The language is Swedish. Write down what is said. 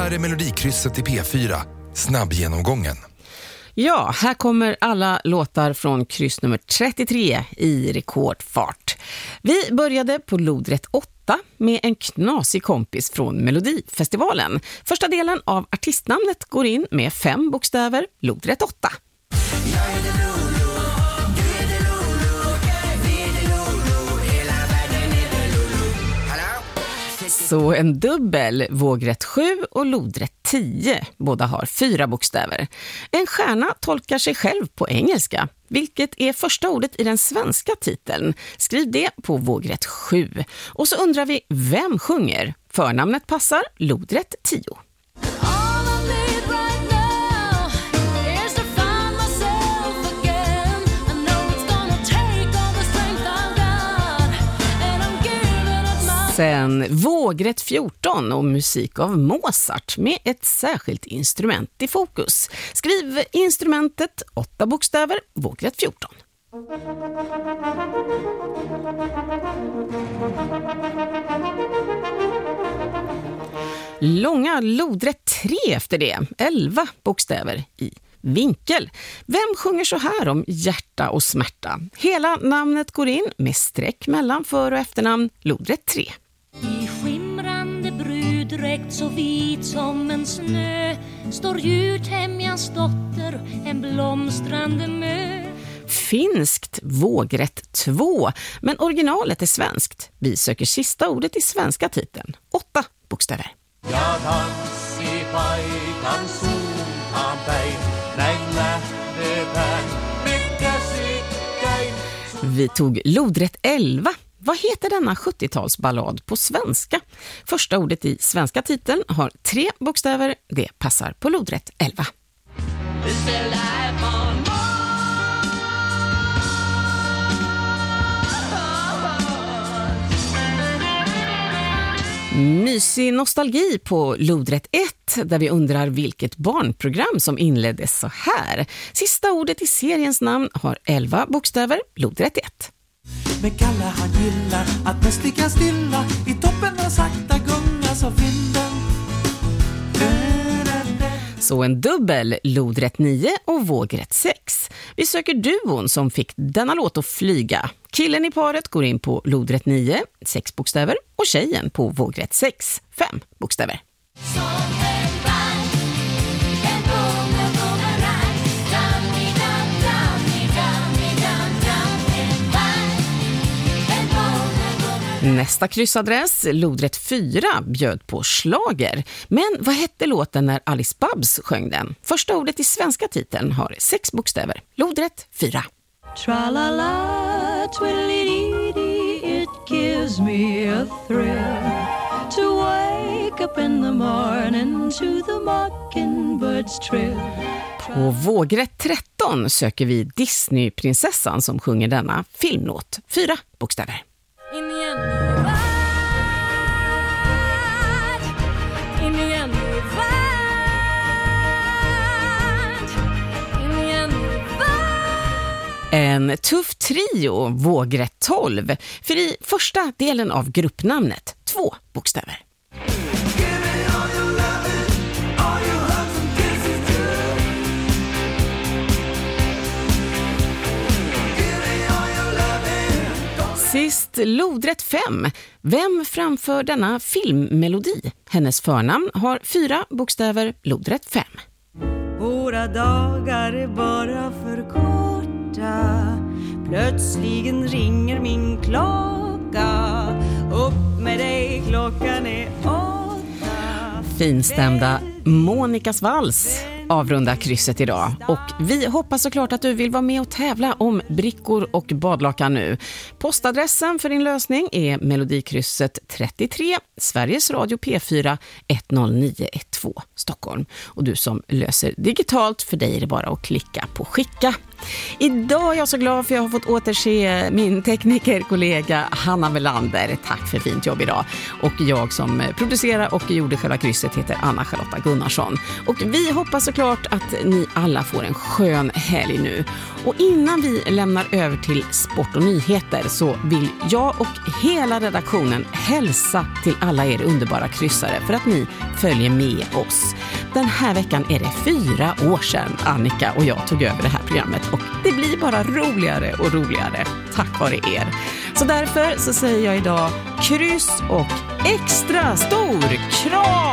här är Melodikrysset i P4. Snabbgenomgången. Ja, här kommer alla låtar från kryss nummer 33 i rekordfart. Vi började på lodrätt 8 med en knasig kompis från Melodifestivalen. Första delen av artistnamnet går in med 5 bokstäver, lodrätt 8. Så en dubbel, vågrätt 7 och lodrätt 10. Båda har 4 bokstäver. En stjärna tolkar sig själv på engelska. Vilket är första ordet i den svenska titeln? Skriv det på vågrätt 7. Och så undrar vi, vem sjunger? Förnamnet passar, lodrätt 10. Sen vågrätt 14 och musik av Mozart med ett särskilt instrument i fokus. Skriv instrumentet 8 bokstäver, vågrätt 14. Långa lodrätt 3 efter det, 11 bokstäver i vinkel. Vem sjunger så här om hjärta och smärta? Hela namnet går in med streck mellan för- och efternamn, lodrätt 3. I skimrande brudräkt så vit som en snö står Juthemjans dotter, en blomstrande mö. Finskt, vågrätt 2, men originalet är svenskt. Vi söker sista ordet i svenska titeln, 8 bokstäver. Ja tanssi paikan suuntaan päin, näin lähdetään mekkäsikkäin. Vi tog lodrätt 11. Vad heter denna 70-talsballad på svenska? Första ordet i svenska titeln har 3 bokstäver. Det passar på lodrätt 11. Mysig nostalgi på lodrätt 1 där vi undrar vilket barnprogram som inleddes så här. Sista ordet i seriens namn har 11 bokstäver, lodrätt 1. Men Kalle han gillar att mest ligga stilla i toppen och sakta gunga så vinden. Så en dubbel, lodrätt 9 och vågrätt 6. Vi söker duon som fick denna låt att flyga. Killen i paret går in på lodrätt 9, 6 bokstäver, och tjejen på vågrätt 6, 5 bokstäver. Nästa kryssadress, lodrätt 4, bjöd på slager. Men vad hette låten när Alice Babs sjöng den? Första ordet i svenska titeln har 6 bokstäver. Lodrätt 4. Tra-la-la, twiddly-dee-dee, it gives me a thrill to wake up in the morning to the mockingbirds trill. På vågrätt 13 söker vi Disney-prinsessan som sjunger denna filmlåt. 4 bokstäver. In igen. In igen. In igen. En tuff trio, vågrätt 12. För i första delen av gruppnamnet, 2 bokstäver. Sist lodrätt 5. Vem framför denna filmmelodi? Hennes förnamn har 4 bokstäver, lodrätt 5. Våra dagar är bara för korta. Plötsligen ringer min klocka. Upp med dig, klockan är 8. Finstämda Monikas vals avrunda krysset idag. Och vi hoppas såklart att du vill vara med och tävla om brickor och badlakan nu. Postadressen för din lösning är Melodikrysset 33, Sveriges Radio P4 10912 Stockholm. Och du som löser digitalt, för dig är det bara att klicka på skicka. Idag är jag så glad för jag har fått återse min teknikerkollega Hanna Melander. Tack för fint jobb idag. Och jag som producerar och gjorde själva krysset heter Anna-Charlotta Gunnarsson. Och vi hoppas såklart att ni alla får en skön helg nu. Och innan vi lämnar över till sport och nyheter så vill jag och hela redaktionen hälsa till alla er underbara kryssare för att ni följer med oss. Den här veckan är det 4 år sedan Annika och jag tog över det här programmet och det blir bara roligare och roligare tack vare er. Så därför så säger jag idag kryss och extra stor kram!